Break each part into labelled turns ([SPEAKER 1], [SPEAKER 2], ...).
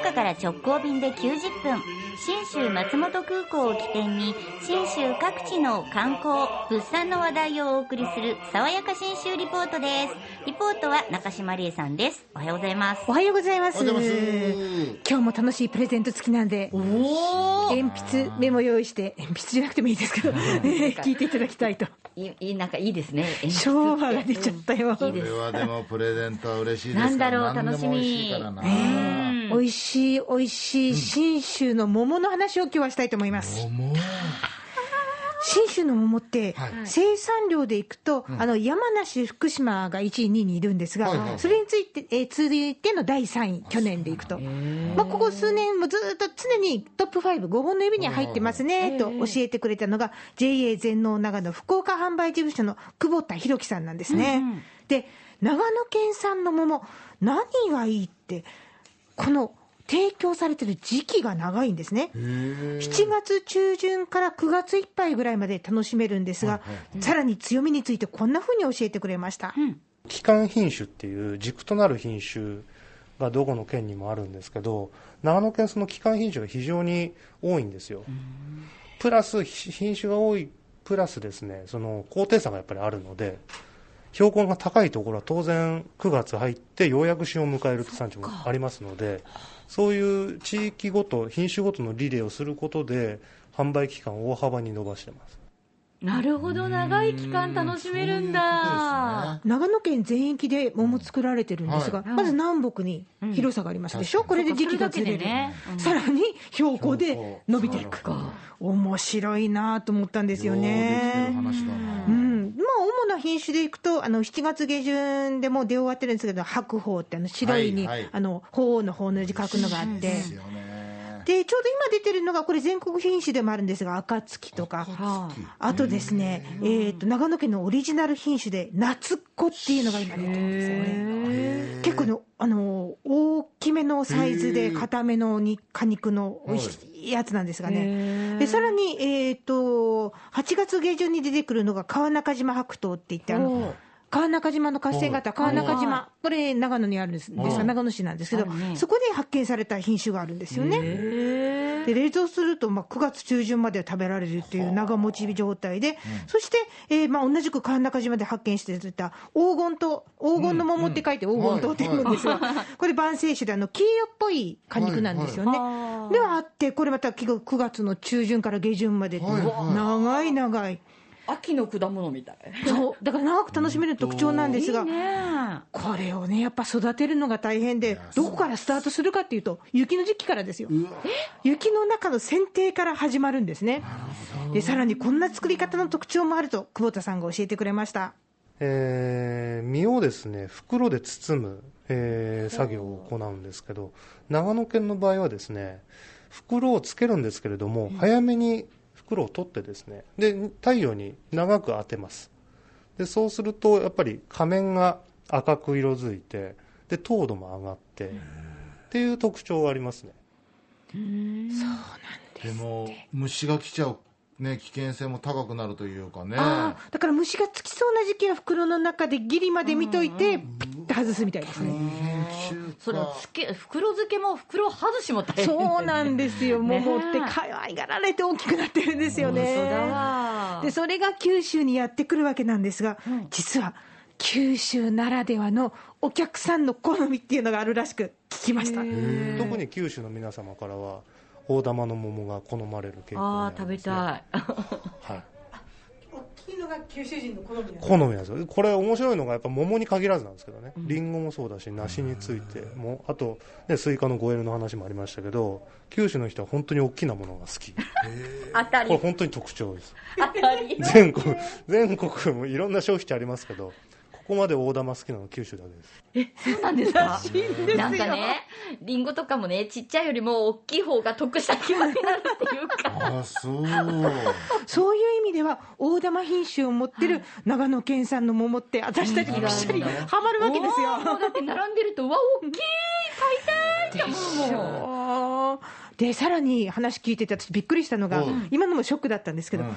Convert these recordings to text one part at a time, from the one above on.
[SPEAKER 1] 岡から直行便で90分、信州松本空港を起点に信州各地の観光物産の話題をお送りする爽やか信州リポートです。リポートは中島理恵さんです。おはようございます。
[SPEAKER 2] おはようございます。
[SPEAKER 3] おはようございます。
[SPEAKER 2] 今日も楽しいプレゼント付きなんで、鉛筆メモ用意して、鉛筆じゃなくてもいいですけど、聞いていただきたいと。
[SPEAKER 1] なんかいいですね。
[SPEAKER 2] 昭和が出ちゃったよ。
[SPEAKER 3] これはでもプレゼントは嬉しいですから。
[SPEAKER 1] なんだろう、楽しみ。
[SPEAKER 3] 美味しいからな。
[SPEAKER 2] 美味しい美味しい信州の桃の話を今日はしたいと思います。信州の桃って、生産量でいくと、山梨、福島が1位、2位にいるんですが、それについて、続いての第3位、去年でいくと、ここ数年もずっと常にトップ5、5本の指に入ってますねと教えてくれたのが、JA 全農長野福岡販売事務所の久保田博樹さんなんですね。で、長野県産の桃、何がいいって、この提供されてる時期が長いんですね。7月中旬から9月いっぱいぐらいまで楽しめるんですが、さらに強みについてこんな風に教えてくれました。
[SPEAKER 4] 基幹品種っていう軸となる品種がどこの県にもあるんですけど、長野県その基幹品種が非常に多いんですよ。プラス品種が多いプラスですね、その高低差がやっぱりあるので、標高が高いところは当然9月入ってようやく旬を迎えるって産地もありますので、そういう地域ごと品種ごとのリレーをすることで販売期間を大幅に伸ばしてます。
[SPEAKER 1] なるほど、長い期間楽しめるんだ。
[SPEAKER 2] 長野県全域で桃作られてるんですが、まず南北に広さがありますでしょ、これで時期がずれる、さらに標高で伸びていく、面白いなと思ったんですよね。主な品種でいくと7月下旬でもう出終わってるんですけど、白鳳って白いに、鳳凰の鳳の字書くのがあって、でちょうど今出てるのがこれ全国品種でもあるんですが、暁とか、あとですね、長野県のオリジナル品種で夏っ子っていうのが今出てるんですよね。結構大きめのサイズで固めの果肉の美味しいやつなんですがね。でさらに、8月下旬に出てくるのが川中島白桃っていって、川中島の合戦型、川中島、これ長野にあるんですが、長野市なんですけど、そこで発見された品種があるんですよね。で冷蔵すると9月中旬まで食べられるという長持ち状態で、そして、同じく川中島で発見していた黄金の桃って書いて黄金糖って言うんですが、これ晩成種で黄色っぽい果肉なんですよね。ではあって、これまた9月の中旬から下旬まで、長い
[SPEAKER 1] 秋の果物みたい。
[SPEAKER 2] そうだから長く楽しめる特徴なんですが、これをねやっぱ育てるのが大変で、どこからスタートするかっていうと、雪の時期からですよ。雪の中の剪定から始まるんですね。でさらにこんな作り方の特徴もあると久保田さんが教えてくれました。
[SPEAKER 4] 実をですね袋で包む、作業を行うんですけど、長野県の場合はですね袋をつけるんですけれども、早めに袋を取ってですね、で太陽に長く当てます。でそうするとやっぱり仮面が赤く色づいて、で糖度も上がってっていう特徴がありますね。
[SPEAKER 2] そうなんです。
[SPEAKER 3] でも虫が来ちゃうね、危険性も高くなるというかね。
[SPEAKER 2] だから虫がつきそうな時期は袋の中でギリまで見といて、ピッと外すみたいですね。
[SPEAKER 1] それ袋付けも袋外しも大変。
[SPEAKER 2] そうなんですよ。桃って可愛がられて大きくなってるんですよね。でそれが九州にやってくるわけなんですが、実は九州ならではのお客さんの好みっていうのがあるらしく聞きました。
[SPEAKER 4] 特に九州の皆様からは大玉の桃が好まれる傾向にありますね。
[SPEAKER 1] 食べたい。
[SPEAKER 4] はい。
[SPEAKER 2] 大きいのが九州人の好みなんです。
[SPEAKER 4] 好みなんですよ。これ面白いのがやっぱ桃に限らずなんですけどね。リンゴもそうだし、梨についても、あとねスイカのゴエルの話もありましたけど、九州の人は本当に大きなものが好き。
[SPEAKER 1] 当たり。
[SPEAKER 4] これ本当に特徴です。
[SPEAKER 1] 当たり。
[SPEAKER 4] 全国もいろんな消費地ありますけど、ここまで大玉好きなの九州だけです。
[SPEAKER 1] そうなんですか。なんかね、リンゴとかもね、ちっちゃいよりも大きい方が得した気分になるっていうか。
[SPEAKER 2] そういう意味では大玉品種を持ってる長野県産の桃って私たちにぴしゃりハマるわけですよ。
[SPEAKER 1] だって並んでると、うわ大きい、買いたいって思うもん。
[SPEAKER 2] でさらに話聞いてて私びっくりしたのが、今のもショックだったんですけど、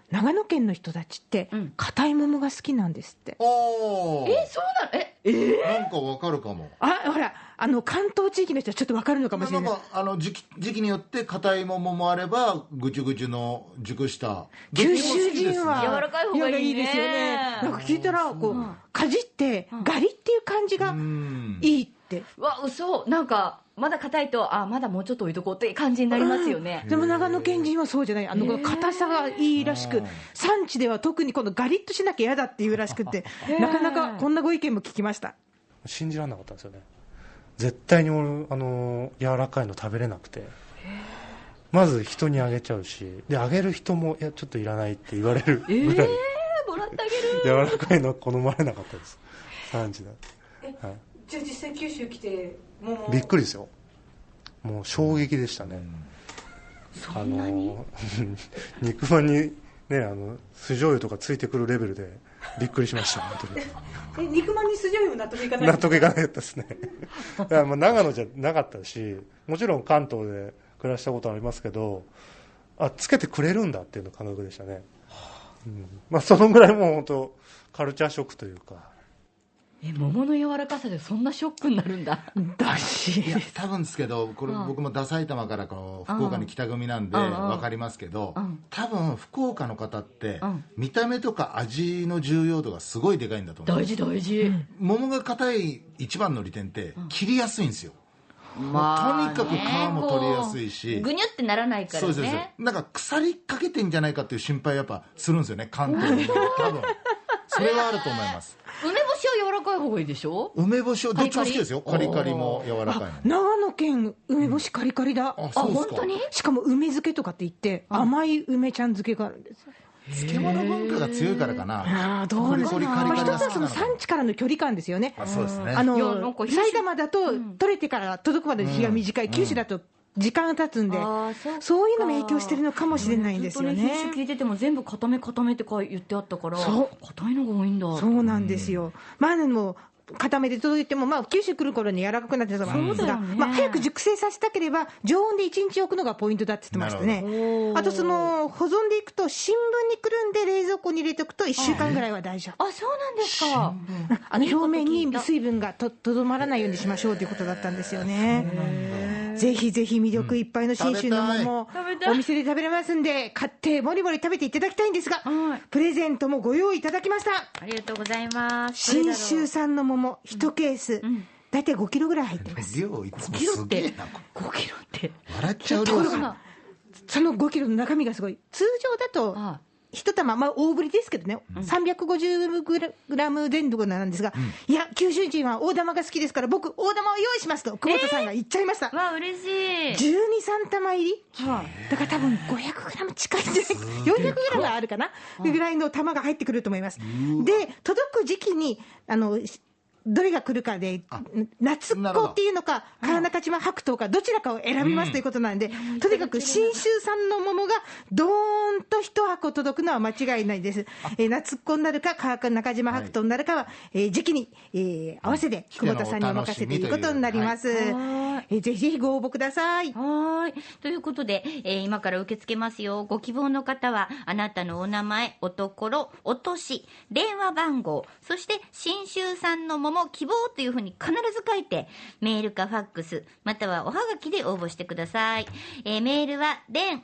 [SPEAKER 2] 長野県の人たちって硬い桃が好きなんですって。
[SPEAKER 3] おー、
[SPEAKER 1] そうなの？
[SPEAKER 3] なんかわかるかも。
[SPEAKER 2] ほら関東地域の人はちょっとわかるのかもしれない。
[SPEAKER 3] なんか時期によって硬い桃もあればぐちゅぐちゅの熟した
[SPEAKER 2] 九州人は
[SPEAKER 1] 柔らかい方がいいね。
[SPEAKER 2] ですよね。なんか聞いたらこうかじってガリっていう感じがいいって。
[SPEAKER 1] うわ、嘘。なんかまだ硬いとまだもうちょっと置いとこうって感じになりますよね。
[SPEAKER 2] でも長野県人はそうじゃない。硬さがいいらしく、産地では特にこのガリッとしなきゃ嫌だっていうらしくて、なかなかこんなご意見も聞きました。
[SPEAKER 4] 信じられなかったんですよね。絶対に柔らかいの食べれなくて、まず人にあげちゃうし、であげる人もいやちょっといらないって言われるぐらい、
[SPEAKER 1] もらってあげる。
[SPEAKER 4] 柔らかいのは好まれなかったです、産地だ。はい、
[SPEAKER 2] じゃあ実際九州来て
[SPEAKER 4] びっくりですよ。もう衝撃でしたね。
[SPEAKER 1] そんなに
[SPEAKER 4] 肉まんにね酢醤油とかついてくるレベルでびっくりしました本当に。
[SPEAKER 2] 肉まんに酢醤油も納得いかない。
[SPEAKER 4] 納得いかなかったですね。だから長野じゃなかったし、もちろん関東で暮らしたことありますけど、つけてくれるんだっていうの感覚でしたね。そのぐらいもう本当カルチャーショックというか。
[SPEAKER 1] 桃の柔らかさでそんなショックになるんだ。
[SPEAKER 2] だし
[SPEAKER 3] いや多分ですけど、これ僕も埼玉から福岡に北組なんで分かりますけど、多分福岡の方って見た目とか味の重要度がすごいでかいんだと思う。
[SPEAKER 1] 大事大事。
[SPEAKER 3] 桃が硬い一番の利点って切りやすいんですよ。とにかく皮も取りやすいし、
[SPEAKER 1] ぐにゅってならないからね。
[SPEAKER 3] そうです。なんか腐りかけてんじゃないかっていう心配やっぱするんですよね、関東に。多分それはあると思います。
[SPEAKER 1] 梅干しは柔らかい方がいいでしょ。
[SPEAKER 3] 梅干しはどっちも好きですよ。カリカリも柔らかいの。
[SPEAKER 2] 長野県梅干しカリカリだ。
[SPEAKER 3] 本
[SPEAKER 1] 当に。
[SPEAKER 2] しかも梅漬けとかって言って甘い梅ちゃん漬けがあるんです。
[SPEAKER 3] 漬物文化が強いからかな。
[SPEAKER 2] どうですか。一つはその産地からの距離感ですよね。
[SPEAKER 3] そうですね。
[SPEAKER 2] 埼玉だと取れてから届くまでの日が短い、九州だと時間が経つんで、そういうのも影響してるのかもしれないんですよね。
[SPEAKER 1] 品種聞いてても全部固めって言ってあったから、硬いのが多いんだ。
[SPEAKER 2] そうなんですよ。でも固めで届いても、九州来る頃に柔らかくなってたと思うんですが、早く熟成させたければ常温で1日置くのがポイントだって言ってましたね。あと保存でいくと新聞にくるんで冷蔵庫に入れておくと1週間ぐらいは大丈夫。
[SPEAKER 1] そうなんですか。
[SPEAKER 2] 表面に水分がとどまらないようにしましょうということだったんですよね。ぜひぜひ魅力いっぱいの信州の桃、お店で食べれますんで、買ってもりもり食べていただきたいんですが、プレゼントもご用意いただきました。
[SPEAKER 1] ありがとうございます。
[SPEAKER 2] 信州産の桃1ケース、だいたい5キロぐらい入ってます。
[SPEAKER 3] 量いつもすげえな。
[SPEAKER 1] 5キロって
[SPEAKER 3] 笑っちゃう量。
[SPEAKER 2] その5キロの中身がすごい。通常だと一玉、大ぶりですけどね、350グラム前後なんですが、いや、九州人は大玉が好きですから、僕、大玉を用意しますと、久保田さんが言っちゃいました。
[SPEAKER 1] 嬉しい。
[SPEAKER 2] 12、3玉入り、だから多分500グラム近いんじゃないか、400グラムあるかな、ぐらいの玉が入ってくると思います。で、届く時期に、どれが来るかで、夏っ子っていうのか、川中島白桃か、どちらかを選びますということなんで、とにかく信州産の桃がどーんと一箱届くのは間違いないです。夏っ子になるか、川中島白桃になるかは、時期に、合わせて久保田さんにお任せということになります。ぜひぜひご応募ください。
[SPEAKER 1] ということで、今から受け付けますよ。ご希望の方は、あなたのお名前、おところ、お年、電話番号、そして信州産の桃希望というふうに必ず書いて、メールかファックス、またはおはがきで応募してください。メールは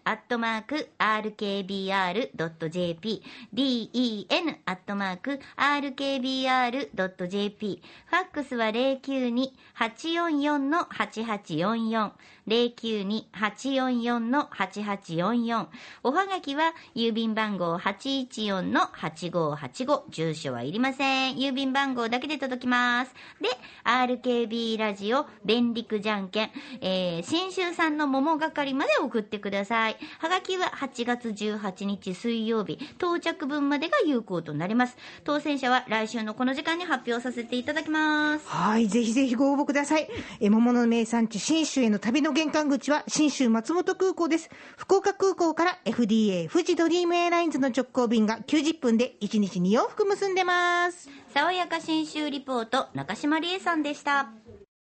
[SPEAKER 1] den@rkbr.jp、den@rkbr.jp、ファックスは 092-844-8844、092-844-8844、おはがきは郵便番号 814-8585、住所はいりません。郵便番号だけで届きます。で、RKB ラジオ便陸じゃんけん、信州産の桃係まで送ってください。はがきは8月18日水曜日、到着分までが有効となります。当選者は来週のこの時間に発表させていただきます。
[SPEAKER 2] ぜひぜひご応募ください。桃の名産地信州への旅の玄関口は信州松本空港です。福岡空港から FDA 富士ドリームエアラインズの直行便が90分で1日2往復結んでます。
[SPEAKER 1] 爽やか信州リポート、中島理恵さんでした。